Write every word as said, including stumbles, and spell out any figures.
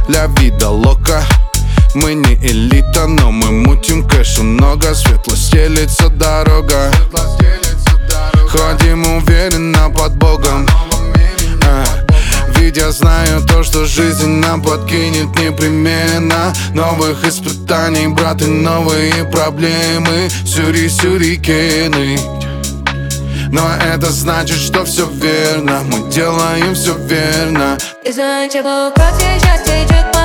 ля вида лока. Мы не элита, но мы мутим кэша много. Светло стелится дорога, ходим уверенно под Богом. а, Ведь я знаю то, что жизнь нам подкинет непременно. Новых испытаний, брат, и новые проблемы. Сюри-сюрикены. Но это значит, что все верно. Мы делаем все верно. Ты знаешь, как счастье идет по